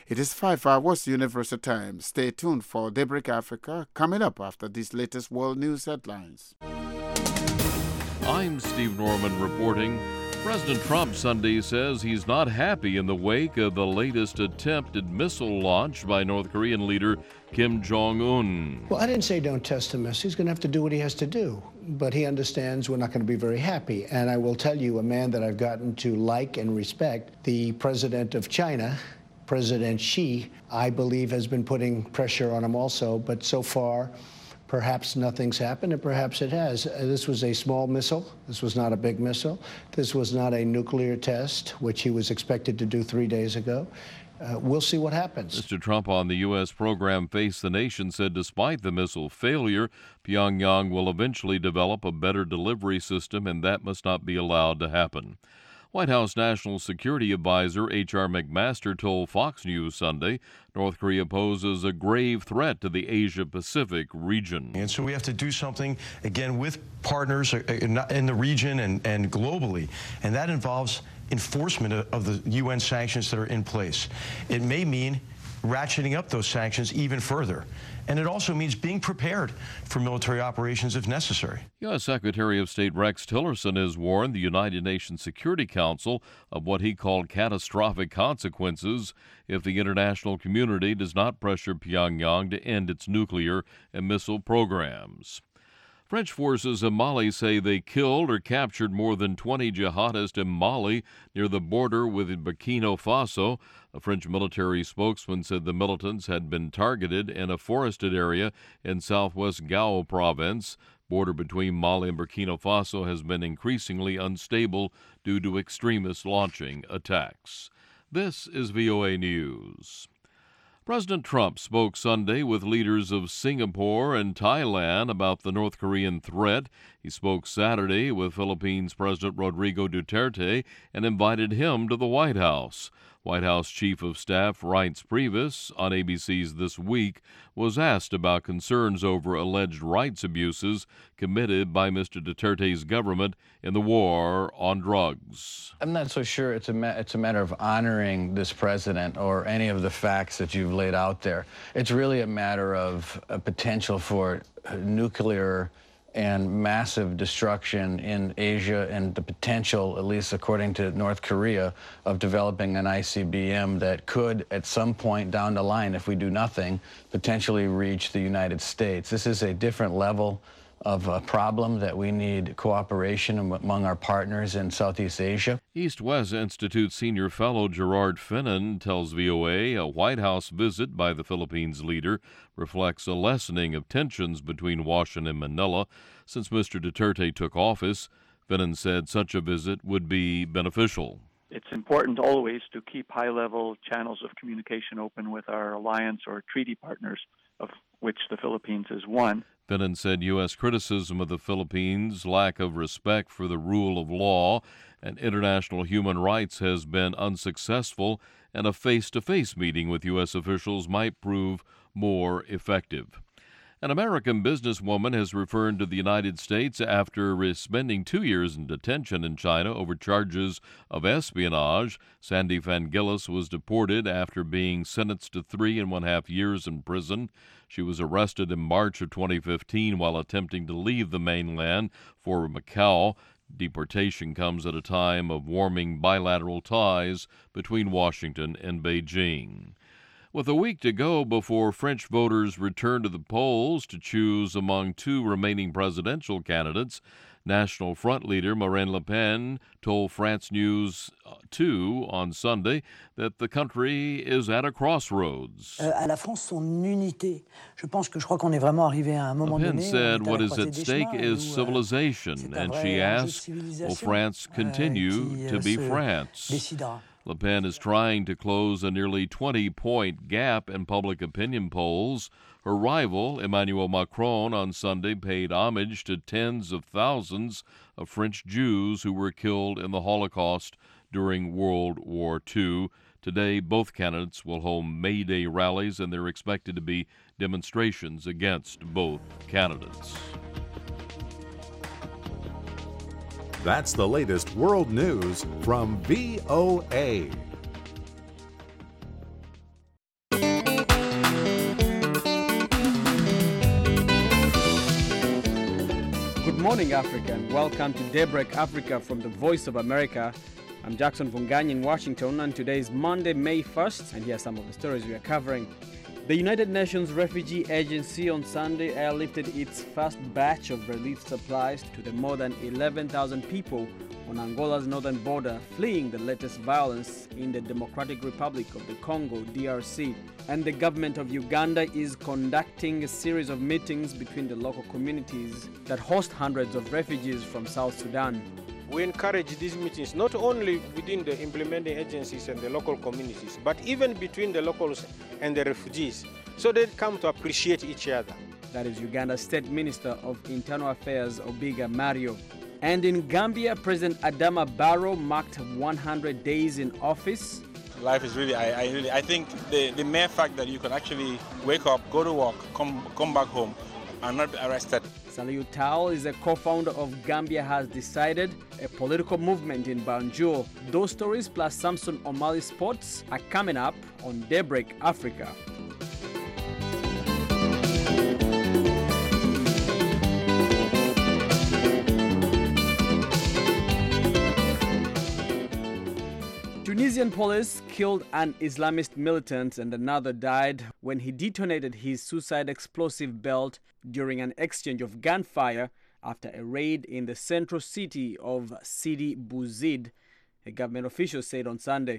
It is 5 hours Universal Time. Stay tuned for Daybreak Africa coming up after these latest world news headlines. I'm Steve Norman reporting. President Trump Sunday says he's not happy in the wake of the latest attempted missile launch by North Korean leader Kim Jong-un. Well, I didn't say don't test him. He's going to have to do what he has to do. But he understands we're not going to be very happy. And I will tell you, a man that I've gotten to like and respect, the president of China, President Xi, I believe has been putting pressure on him also. But so far, perhaps nothing's happened, and perhaps it has. This was a small missile. This was not a big missile. This was not a nuclear test, which he was expected to do 3 days ago. We'll see what happens. Mr. Trump on the U.S. program Face the Nation said despite the missile failure, Pyongyang will eventually develop a better delivery system, and that must not be allowed to happen. White House National Security Advisor H.R. McMaster told Fox News Sunday North Korea poses a grave threat to the Asia-Pacific region. And so we have to do something, again, with partners in the region and globally, and that involves enforcement of the UN sanctions that are in place. It may mean ratcheting up those sanctions even further. And it also means being prepared for military operations if necessary. U.S. Secretary of State Rex Tillerson has warned the United Nations Security Council of what he called catastrophic consequences if the international community does not pressure Pyongyang to end its nuclear and missile programs. French forces in Mali say they killed or captured more than 20 jihadists in Mali near the border with Burkina Faso. A French military spokesman said the militants had been targeted in a forested area in southwest Gao province. Border between Mali and Burkina Faso has been increasingly unstable due to extremists launching attacks. This is VOA News. President Trump spoke Sunday with leaders of Singapore and Thailand about the North Korean threat. He spoke Saturday with Philippines President Rodrigo Duterte and invited him to the White House. White House Chief of Staff Reince Priebus on ABC's This Week was asked about concerns over alleged rights abuses committed by Mr. Duterte's government in the war on drugs. I'm not so sure it's a matter of honoring this president or any of the facts that you've laid out there. It's really a matter of a potential for nuclear and massive destruction in Asia and the potential, at least according to North Korea, of developing an ICBM that could, at some point down the line, if we do nothing, potentially reach the United States. This is a different level of a problem that we need cooperation among our partners in Southeast Asia. East-West Institute senior fellow Gerard Finnan tells VOA a White House visit by the Philippines leader reflects a lessening of tensions between Washington and Manila since Mr. Duterte took office. Finnan said such a visit would be beneficial. It's important always to keep high-level channels of communication open with our alliance or treaty partners, of which the Philippines is one. Finnan said U.S. criticism of the Philippines' lack of respect for the rule of law and international human rights has been unsuccessful, and a face-to-face meeting with U.S. officials might prove more effective. An American businesswoman has returned to the United States after spending 2 years in detention in China over charges of espionage. Sandy Vangelis was deported after being sentenced to 3.5 years in prison. She was arrested in March of 2015 while attempting to leave the mainland for Macau. Deportation comes at a time of warming bilateral ties between Washington and Beijing. With a week to go before French voters return to the polls to choose among two remaining presidential candidates, National Front leader Marine Le Pen told France News 2 on Sunday that the country is at a crossroads. À la France, son unité. Je crois qu'on est vraiment arrivé à un moment Le Pen donné. said what is at stake is civilization, and she asked, will France continue to be France? Décidera. Le Pen is trying to close a nearly 20-point gap in public opinion polls. Her rival, Emmanuel Macron, on Sunday paid homage to tens of thousands of French Jews who were killed in the Holocaust during World War II. Today, both candidates will hold May Day rallies, and there are expected to be demonstrations against both candidates. That's the latest world news from VOA. morning, Africa, and welcome to Daybreak Africa from the Voice of America. I'm Jackson Vunganyi in Washington, and today is Monday, May 1st, and here are some of the stories we are covering. The United Nations Refugee Agency on Sunday airlifted its first batch of relief supplies to the more than 11,000 people on Angola's northern border fleeing the latest violence in the Democratic Republic of the Congo, DRC. And the government of Uganda is conducting a series of meetings between the local communities that host hundreds of refugees from South Sudan. We encourage these meetings not only within the implementing agencies and the local communities, but even between the locals and the refugees, so they come to appreciate each other. That is Uganda's State Minister of Internal Affairs, Obiga Mario. And in Gambia, President Adama Barrow marked 100 days in office. Life is really, I think the mere fact that you can actually wake up, go to work, come back home, and not be arrested. Saliu Tal is a co-founder of Gambia Has Decided, a political movement in Banjul. Those stories plus Samson Omali Sports are coming up on Daybreak Africa. Tunisian police killed an Islamist militant and another died when he detonated his suicide explosive belt during an exchange of gunfire after a raid in the central city of Sidi Bouzid, a government official said on Sunday.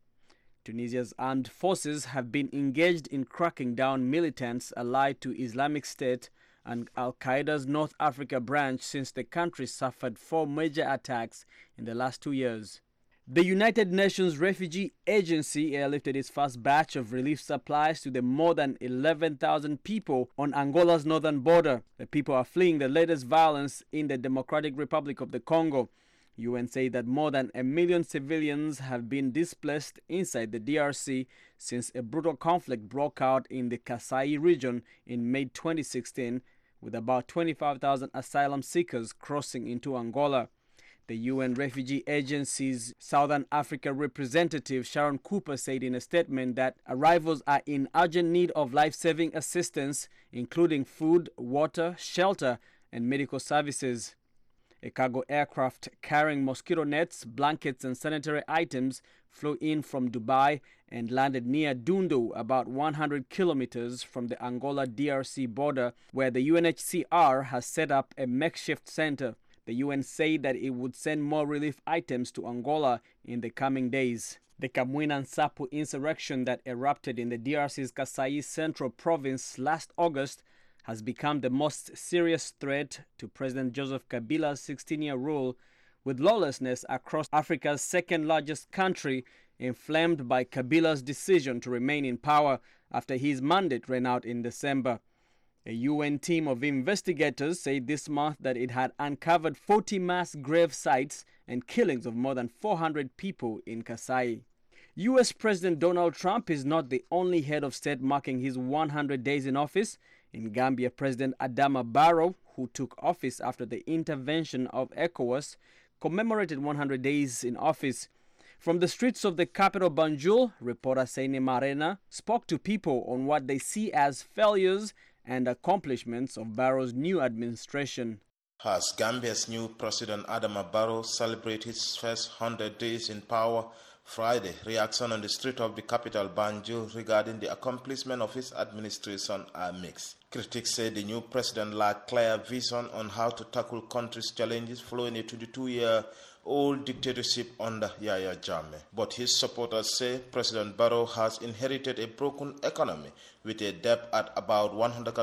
Tunisia's armed forces have been engaged in cracking down militants allied to Islamic State and Al-Qaeda's North Africa branch since the country suffered 4 major attacks in the last 2 years. The United Nations Refugee Agency airlifted its first batch of relief supplies to the more than 11,000 people on Angola's northern border. The people are fleeing the latest violence in the Democratic Republic of the Congo. UN say that more than 1 million civilians have been displaced inside the DRC since a brutal conflict broke out in the Kasai region in May 2016, with about 25,000 asylum seekers crossing into Angola. The UN Refugee Agency's Southern Africa representative Sharon Cooper said in a statement that arrivals are in urgent need of life-saving assistance, including food, water, shelter, and medical services. A cargo aircraft carrying mosquito nets, blankets, and sanitary items flew in from Dubai and landed near Dundu, about 100 kilometers from the Angola-DRC border, where the UNHCR has set up a makeshift center. The UN said that it would send more relief items to Angola in the coming days. The Kamwina Nsapu insurrection that erupted in the DRC's Kasai Central province last August has become the most serious threat to President Joseph Kabila's 16-year rule, with lawlessness across Africa's second-largest country inflamed by Kabila's decision to remain in power after his mandate ran out in December. A UN team of investigators said this month that it had uncovered 40 mass grave sites and killings of more than 400 people in Kasai. U.S. President Donald Trump is not the only head of state marking his 100 days in office. In Gambia, President Adama Barrow, who took office after the intervention of ECOWAS, commemorated 100 days in office. From the streets of the capital Banjul, reporter Seine Marena spoke to people on what they see as failures and accomplishments of Barrow's new administration. As Gambia's new President Adama Barrow celebrated his first 100 days in power Friday, reaction on the street of the capital Banjul regarding the accomplishment of his administration are mixed. Critics say the new president lacked clear vision on how to tackle country's challenges following a 22-year-old dictatorship under Yahya Jammeh. But his supporters say President Barrow has inherited a broken economy with a debt at about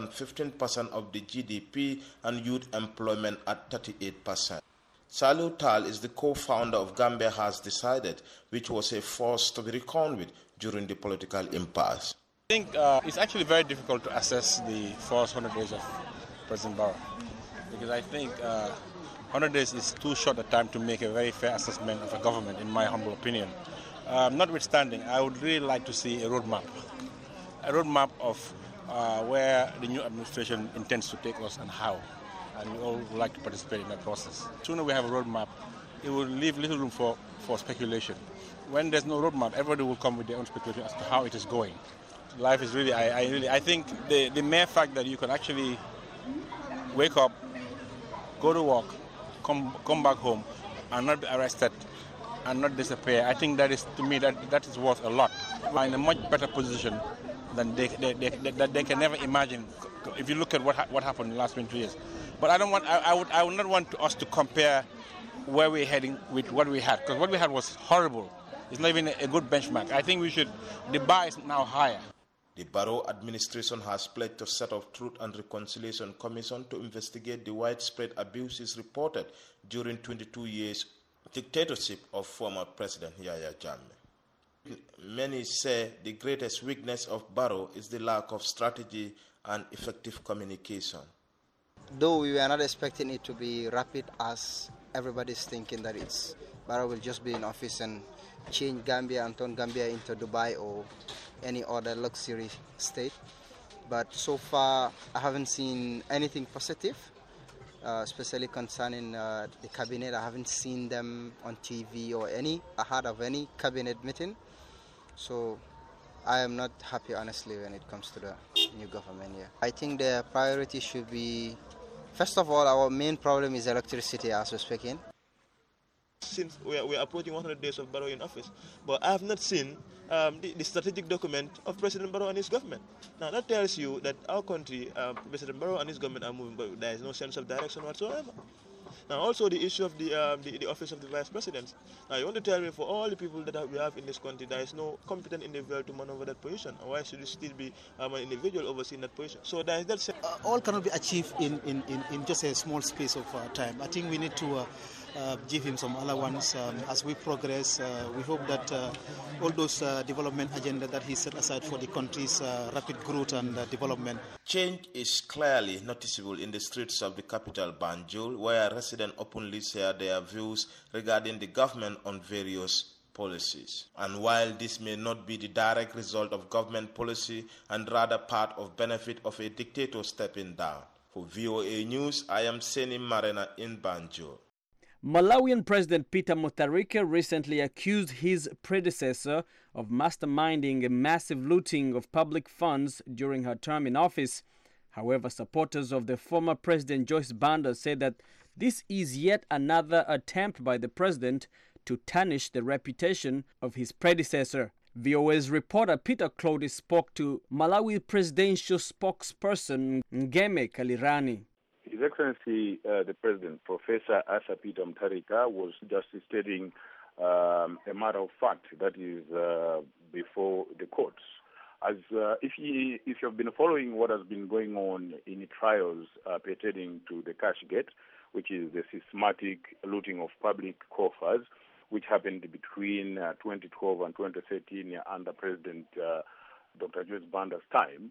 115% of the GDP and youth employment at 38%. Saliu Tal is the co-founder of Gambia Has Decided, which was a force to be reckoned with during the political impasse. I think it's actually very difficult to assess the first 100 days of President Barrow, because I think 100 days is too short a time to make a very fair assessment of a government, in my humble opinion. Notwithstanding, I would really like to see a roadmap of where the new administration intends to take us and how. And we all would like to participate in that process. The sooner we have a roadmap, it will leave little room for speculation. When there's no roadmap, everybody will come with their own speculation as to how it is going. Life is really, I think the mere fact that you can actually wake up, go to work, come back home, and not be arrested and not disappear. I think that is, to me, that is worth a lot. We're in a much better position than they can never imagine. If you look at what happened in the last 20 years, but I would not want us to compare where we're heading with what we had, because what we had was horrible. It's not even a good benchmark. I think the bar is now higher. The Barrow administration has pledged to set up Truth and Reconciliation Commission to investigate the widespread abuses reported during 22 years dictatorship of former President Yahya Jammeh. Many say the greatest weakness of Barrow is the lack of strategy and effective communication. Though we were not expecting it to be rapid as everybody's thinking that Barrow will just be in office and change Gambia and turn Gambia into Dubai or any other luxury state. But so far, I haven't seen anything positive, especially concerning the cabinet. I haven't seen them on TV or ahead of any cabinet meeting. So I am not happy, honestly, when it comes to the new government here. I think the priority should be, first of all, our main problem is electricity, as we're speaking. Since we're approaching 100 days of Barrow in office, but I have not seen the strategic document of President Barrow and his government. Now that tells you that our country, President Barrow and his government are moving, but there is no sense of direction whatsoever. Now also the issue of the office of the vice president. Now you want to tell me, for all the people that we have in this country, there is no competent individual to maneuver that position. Why should it still be an individual overseeing that position? So there is that sense. All cannot be achieved in just a small space of time. I think we need to give him some allowance as we progress. We hope that all those development agenda that he set aside for the country's rapid growth and development. Change is clearly noticeable in the streets of the capital, Banjul, where residents openly share their views regarding the government on various policies. And while this may not be the direct result of government policy and rather part of benefit of a dictator stepping down, for VOA News, I am Seni Marena in Banjul. Malawian President Peter Mutharika recently accused his predecessor of masterminding a massive looting of public funds during her term in office. However, supporters of the former President Joyce Banda said that this is yet another attempt by the president to tarnish the reputation of his predecessor. VOA's reporter Peter Clody spoke to Malawi presidential spokesperson Ngeme Kalirani. His Excellency, the President, Professor Asa Peter Mutharika, was just stating a matter of fact that is before the courts. As if you've been following what has been going on in the trials pertaining to the Cashgate, which is the systematic looting of public coffers, which happened between 2012 and 2013 under President Dr. Joyce Banda's time,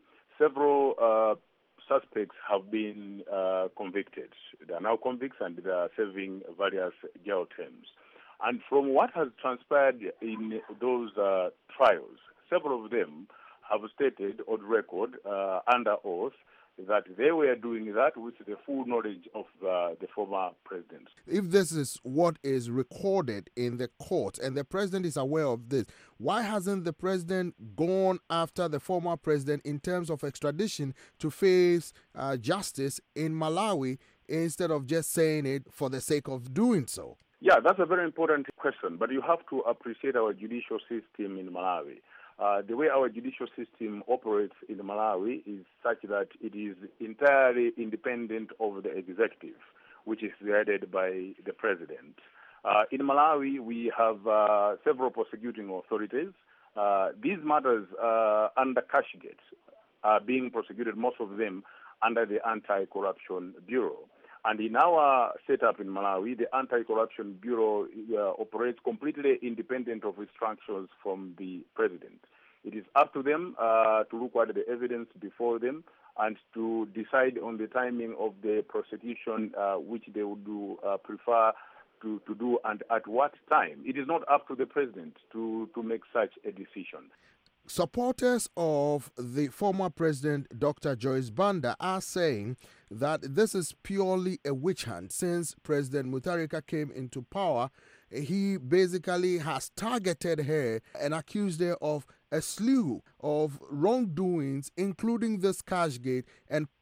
several suspects have been convicted. They are now convicts and they are serving various jail terms. And from what has transpired in those trials, several of them have stated on record under oath that they were doing that with the full knowledge of the former president. If this is what is recorded in the court and the president is aware of this, why hasn't the president gone after the former president in terms of extradition to face justice in Malawi instead of just saying it for the sake of doing so? Yeah, that's a very important question, but you have to appreciate our judicial system in Malawi. The way our judicial system operates in Malawi is such that it is entirely independent of the executive, which is headed by the president. In Malawi, we have several prosecuting authorities. These matters under Cashgate are being prosecuted, most of them under the Anti-Corruption Bureau. And in our setup in Malawi, the Anti-Corruption Bureau operates completely independent of instructions from the president. It is up to them to look at the evidence before them and to decide on the timing of the prosecution, which they would prefer to do and at what time. It is not up to the president to make such a decision. Supporters of the former president, Dr. Joyce Banda, are saying that this is purely a witch hunt. Since President Mutharika came into power, he basically has targeted her and accused her of a slew of wrongdoings, including this Cashgate, and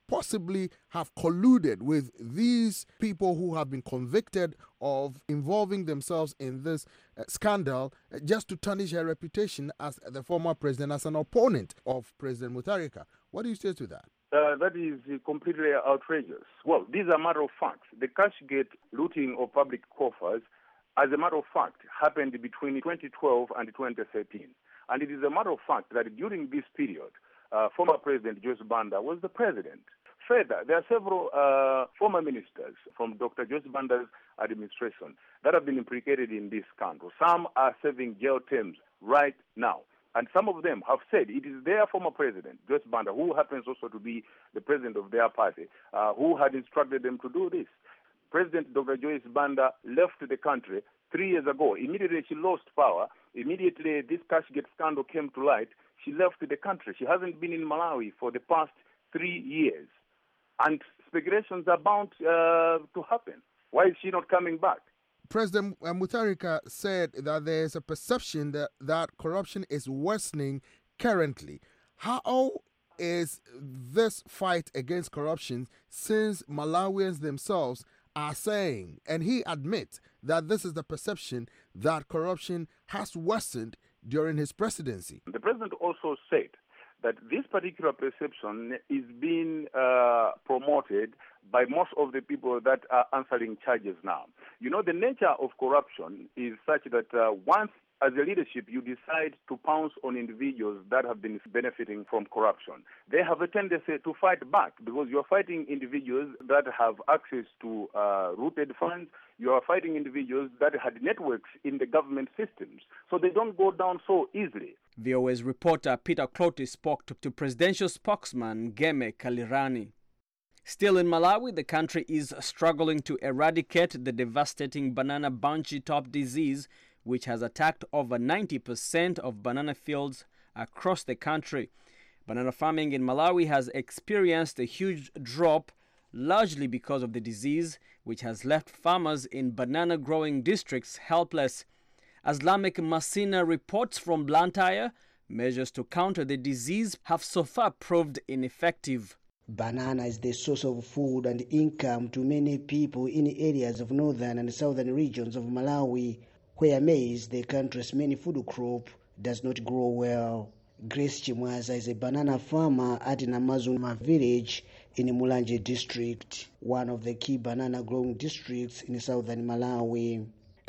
possibly have colluded with these people who have been convicted of involving themselves in this scandal just to tarnish her reputation as the former president, as an opponent of President Mutharika. What do you say to that? That is completely outrageous. Well, these are matter of facts. The Cashgate looting of public coffers, as a matter of fact, happened between 2012 and 2013. And it is a matter of fact that during this period, former President Joyce Banda was the president. Further, there are several former ministers from Dr. Joyce Banda's administration that have been implicated in this scandal. Some are serving jail terms right now. And some of them have said it is their former president, Joyce Banda, who happens also to be the president of their party, who had instructed them to do this. President Dr. Joyce Banda left the country 3 years ago. Immediately she lost power. Immediately this Cashgate scandal came to light. She left the country. She hasn't been in Malawi for the past 3 years. And speculations are bound to happen. Why is she not coming back? President Mutharika said that there is a perception that corruption is worsening currently. How is this fight against corruption, since Malawians themselves are saying, and he admits that this is the perception, that corruption has worsened during his presidency? The president also said that this particular perception is being promoted by most of the people that are answering charges now. You know, the nature of corruption is such that once, as a leadership, you decide to pounce on individuals that have been benefiting from corruption, they have a tendency to fight back, because you're fighting individuals that have access to rooted funds. You are fighting individuals that had networks in the government systems. So they don't go down so easily. VOA's reporter Peter Clotty spoke to presidential spokesman Geme Kalirani. Still in Malawi, the country is struggling to eradicate the devastating banana bunchy top disease, which has attacked over 90% of banana fields across the country. Banana farming in Malawi has experienced a huge drop, largely because of the disease, which has left farmers in banana growing districts helpless. As Lamek Masina reports from Blantyre, measures to counter the disease have so far proved ineffective. Banana is the source of food and income to many people in areas of northern and southern regions of Malawi, where maize, the country's main food crop, does not grow well. Grace Chimwaza is a banana farmer at Namazuma village in Mulanje district, one of the key banana growing districts in southern Malawi.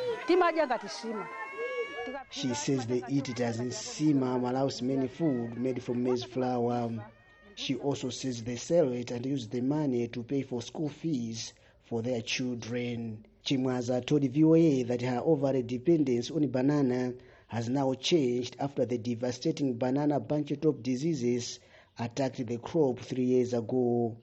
She says they eat it as nsima, Malawi's main food made from maize flour. She also says they sell it and use the money to pay for school fees for their children. Chimwaza told VOA that her overall dependence on banana has now changed after the devastating banana bunchy top diseases attacked the crop 3 years ago.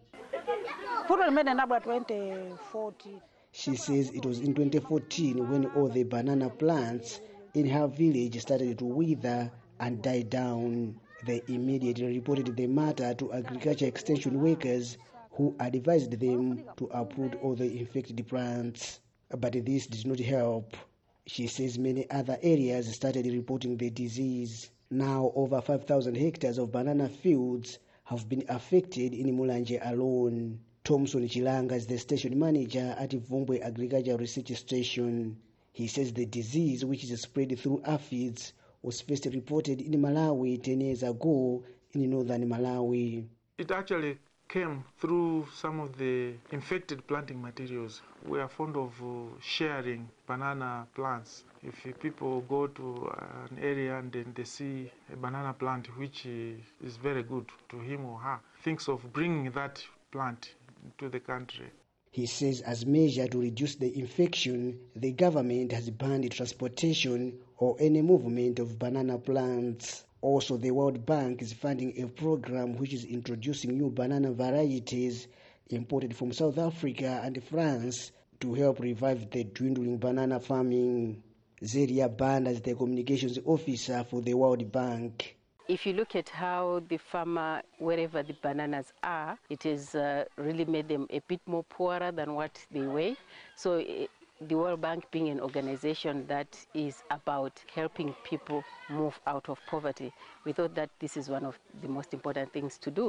She says it was in 2014 when all the banana plants in her village started to wither and die down. They immediately reported the matter to agriculture extension workers, who advised them to uproot all the infected plants. But this did not help. She says many other areas started reporting the disease. Now over 5,000 hectares of banana fields have been affected in Mulanje alone. Thomson Chilanga is the station manager at Vumbwe Agriculture Research Station. He says the disease, which is spread through aphids, was first reported in Malawi 10 years ago in northern Malawi. It actually came through some of the infected planting materials. We are fond of sharing banana plants. If people go to an area and then they see a banana plant which is very good to him or her, thinks of bringing that plant to the country. He says as measure to reduce the infection, the government has banned transportation or any movement of banana plants. Also, the World Bank is funding a program which is introducing new banana varieties imported from South Africa and France to help revive the dwindling banana farming. Zeria Banda is the communications officer for the World Bank. If you look at how the farmer, wherever the bananas are, it has really made them a bit more poorer than what they were. So the World Bank, being an organization that is about helping people move out of poverty, we thought that this is one of the most important things to do.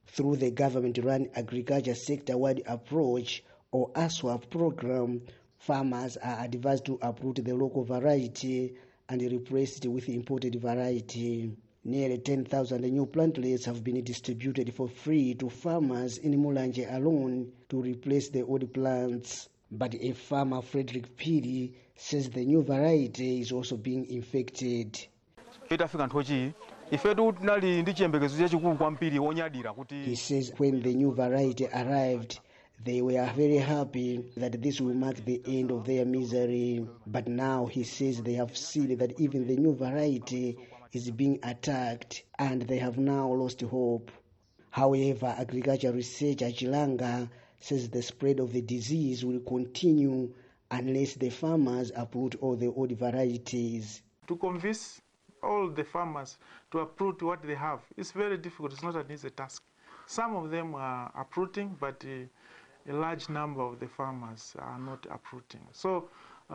Through the government-run Agriculture Sector-Wide Approach, or ASWAP program, farmers are advised to uproot the local variety and replace it with imported variety. Nearly 10,000 new plantlets have been distributed for free to farmers in Mulanje alone to replace the old plants. But a farmer, Frederick Piri, says the new variety is also being infected. He says when the new variety arrived, they were very happy that this will mark the end of their misery. But now he says they have seen that even the new variety is being attacked and they have now lost hope. However, agriculture researcher Chilanga says the spread of the disease will continue unless the farmers uproot all the old varieties. To convince all the farmers to uproot what they have, it's very difficult. It's not an easy task. Some of them are uprooting, but a large number of the farmers are not uprooting. So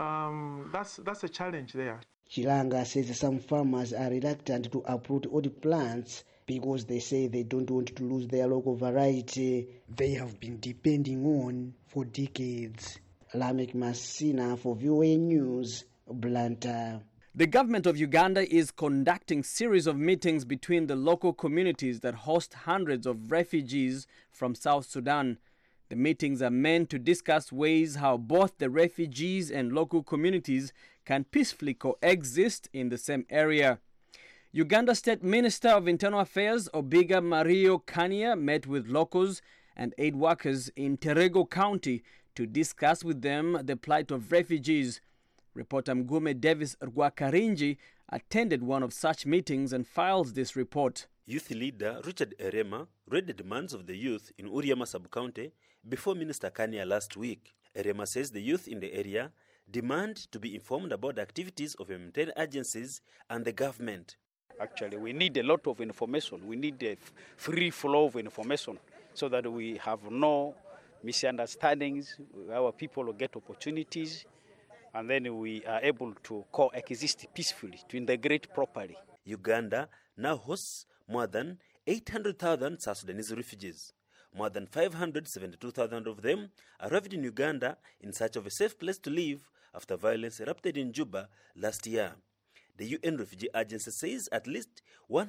that's a challenge there. Chilanga says some farmers are reluctant to uproot old plants because they say they don't want to lose their local variety they have been depending on for decades. Lamek Masina for VOA News, Blantyre. The government of Uganda is conducting series of meetings between the local communities that host hundreds of refugees from South Sudan. The meetings are meant to discuss ways how both the refugees and local communities can peacefully coexist in the same area. Uganda State Minister of Internal Affairs Obiga Mario Kania met with locals and aid workers in Terego County to discuss with them the plight of refugees. Reporter Mgume Davis Rwakarinji attended one of such meetings and files this report. Youth leader Richard Erema read the demands of the youth in Uriama sub-county before Minister Kania last week. Erema says the youth in the area demand to be informed about the activities of humanitarian agencies and the government. Actually, we need a lot of information. We need a free flow of information so that we have no misunderstandings, our people will get opportunities, and then we are able to coexist peacefully, to integrate properly. Uganda now hosts more than 800,000 South Sudanese refugees. More than 572,000 of them arrived in Uganda in search of a safe place to live after violence erupted in Juba last year. The UN Refugee Agency says at least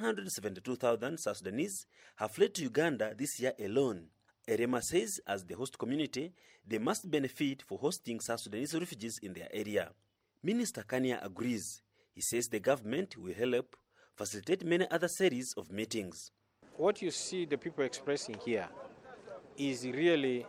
172,000 South Sudanese have fled to Uganda this year alone. Erema says as the host community, they must benefit for hosting South Sudanese refugees in their area. Minister Kania agrees. He says the government will help facilitate many other series of meetings. What you see the people expressing here is really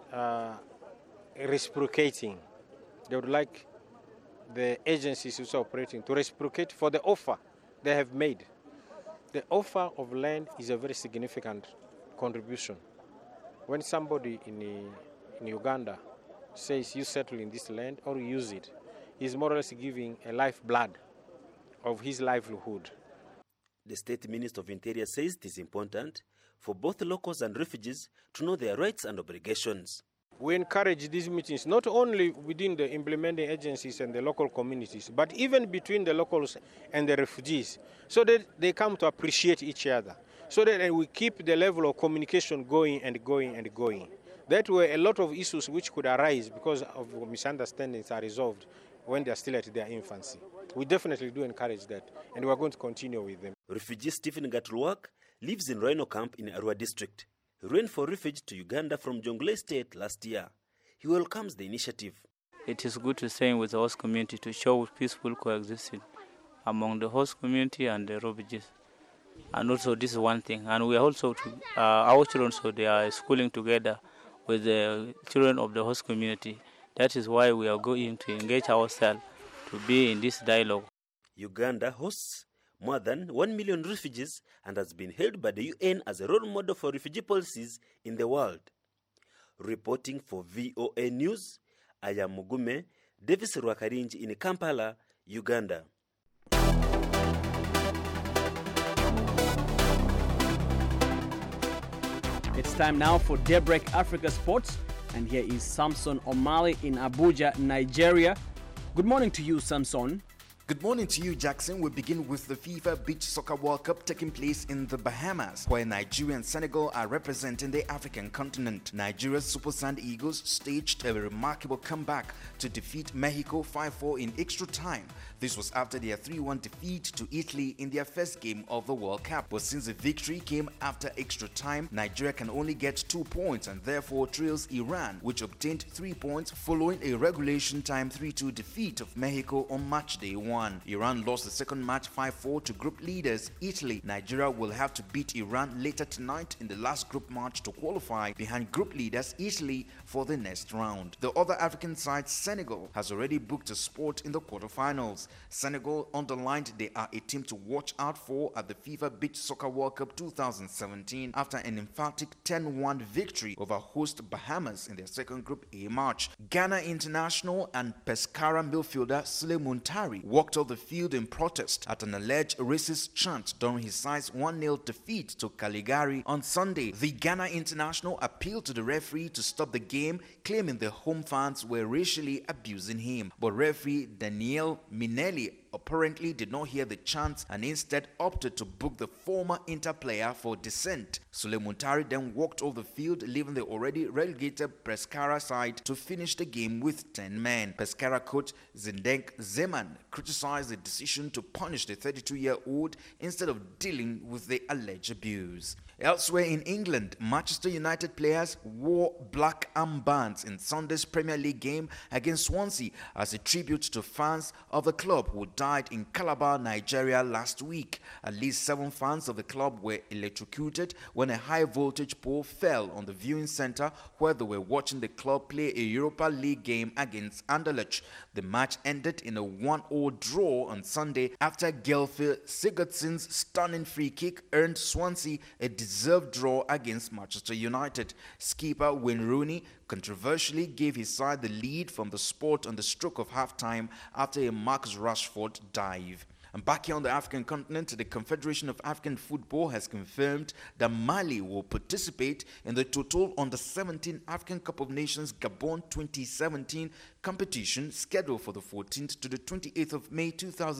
reciprocating. They would like the agencies who are operating to reciprocate for the offer they have made. The offer of land is a very significant contribution. When somebody in Uganda says you settle in this land or use it, he's more or less giving a lifeblood of his livelihood. The State Minister of Interior says it is important for both locals and refugees to know their rights and obligations. We encourage these meetings not only within the implementing agencies and the local communities, but even between the locals and the refugees, so that they come to appreciate each other, so that we keep the level of communication going and going and going. That way, a lot of issues which could arise because of misunderstandings are resolved when they are still at their infancy. We definitely do encourage that, and we are going to continue with them. Refugee Stephen Gatulwak lives in Rhino Camp in Arua district. He ran for refuge to Uganda from Jonglei State last year. He welcomes the initiative. It is good to stay with the host community to show peaceful coexistence among the host community and the refugees. And also this is one thing. And we are also, our children, so they are schooling together with the children of the host community. That is why we are going to engage ourselves to be in this dialogue. Uganda hosts more than 1 million refugees and has been hailed by the UN as a role model for refugee policies in the world. Reporting for VOA News, I am Mugume Davis Rwakarinji in Kampala, Uganda. It's time now for Daybreak Africa Sports, and here is Samson Omali in Abuja, Nigeria. Good morning to you, Samson. Good morning to you, Jackson. We begin with the FIFA Beach Soccer World Cup taking place in the Bahamas, where Nigeria and Senegal are representing the African continent. Nigeria's Super Sand Eagles staged a remarkable comeback to defeat Mexico 5-4 in extra time. This was after their 3-1 defeat to Italy in their first game of the World Cup. But since the victory came after extra time, Nigeria can only get 2 points and therefore trails Iran, which obtained 3 points following a regulation time 3-2 defeat of Mexico on match day 1. Iran lost the second match 5-4 to group leaders Italy. Nigeria will have to beat Iran later tonight in the last group match to qualify behind group leaders Italy for the next round. The other African side, Senegal, has already booked a spot in the quarterfinals. Senegal underlined they are a team to watch out for at the FIFA Beach Soccer World Cup 2017 after an emphatic 10-1 victory over host Bahamas in their second Group A match. Ghana international and Pescara midfielder Sule Muntari walked off the field in protest at an alleged racist chant during his side's 1-0 defeat to Caligari on Sunday. The Ghana international appealed to the referee to stop the game, claiming the home fans were racially abusing him. But referee Daniel Minelli apparently did not hear the chants and instead opted to book the former Inter player for dissent. Sule Muntari then walked off the field, leaving the already relegated Pescara side to finish the game with 10 men. Pescara coach Zindek Zeman criticized the decision to punish the 32-year-old instead of dealing with the alleged abuse. Elsewhere in England, Manchester United players wore black armbands in Sunday's Premier League game against Swansea as a tribute to fans of the club who died in Calabar, Nigeria last week. At least 7 fans of the club were electrocuted when a high-voltage pole fell on the viewing centre where they were watching the club play a Europa League game against Anderlecht. The match ended in a 1-1 draw on Sunday after Gelfie Sigurdsson's stunning free kick earned Swansea a deserved draw against Manchester United. Skipper Wayne Rooney controversially gave his side the lead from the spot on the stroke of half-time after a Marcus Rashford dive. And back here on the African continent, the Confederation of African Football has confirmed that Mali will participate in the Total Under-17 African Cup of Nations Gabon 2017 competition scheduled for the 14th to the 28th of May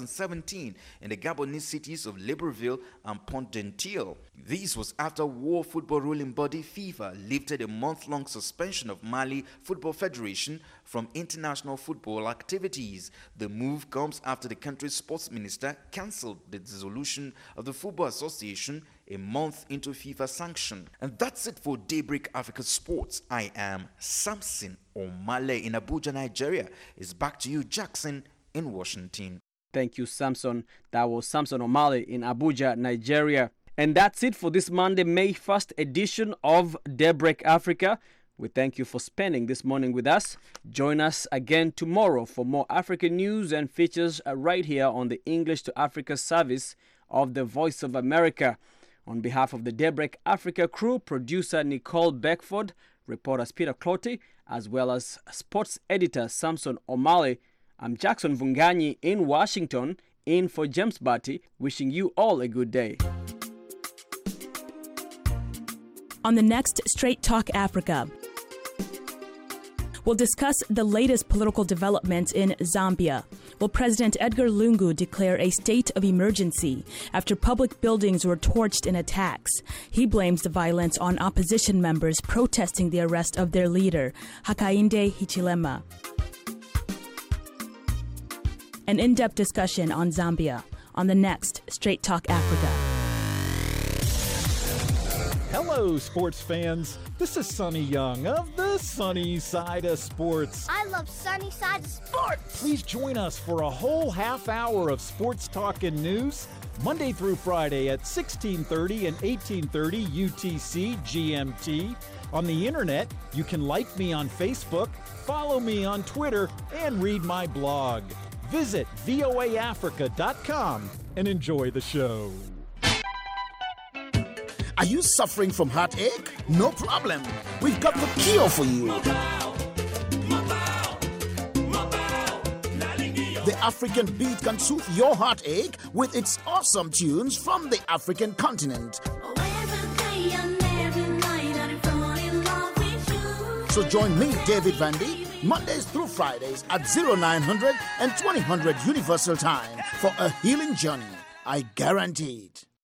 2017 in the Gabonese cities of Libreville and Pont-d'Entiel. This was after World Football ruling body FIFA lifted a month-long suspension of Mali Football Federation from international football activities. The move comes after the country's sports minister cancelled the dissolution of the Football Association a month into FIFA sanction. And that's it for Daybreak Africa Sports. I am Samson Omale in Abuja, Nigeria. It's back to you, Jackson, in Washington. Thank you, Samson. That was Samson Omale in Abuja, Nigeria. And that's it for this Monday, May 1st edition of Daybreak Africa. We thank you for spending this morning with us. Join us again tomorrow for more African news and features right here on the English to Africa service of the Voice of America. On behalf of the Daybreak Africa crew, producer Nicole Beckford, reporters Peter Clottey, as well as sports editor Samson Omale, I'm Jackson Vunganyi in Washington, in for James Batty, wishing you all a good day. On the next Straight Talk Africa, we'll discuss the latest political developments in Zambia. Will President Edgar Lungu declare a state of emergency after public buildings were torched in attacks? He blames the violence on opposition members protesting the arrest of their leader, Hakainde Hichilema. An in-depth discussion on Zambia on the next Straight Talk Africa. Hello, sports fans. This is Sonny Young of the Sunny Side of Sports. I love Sunny Side of Sports. Please join us for a whole half hour of sports talk and news, Monday through Friday at 1630 and 1830 UTC GMT. On the internet, you can like me on Facebook, follow me on Twitter, and read my blog. Visit voaafrica.com and enjoy the show. Are you suffering from heartache? No problem. We've got the cure for you. The African beat can soothe your heartache with its awesome tunes from the African continent. So join me, David Vandy, Mondays through Fridays at 0900 and 2000 Universal Time for a healing journey. I guarantee it.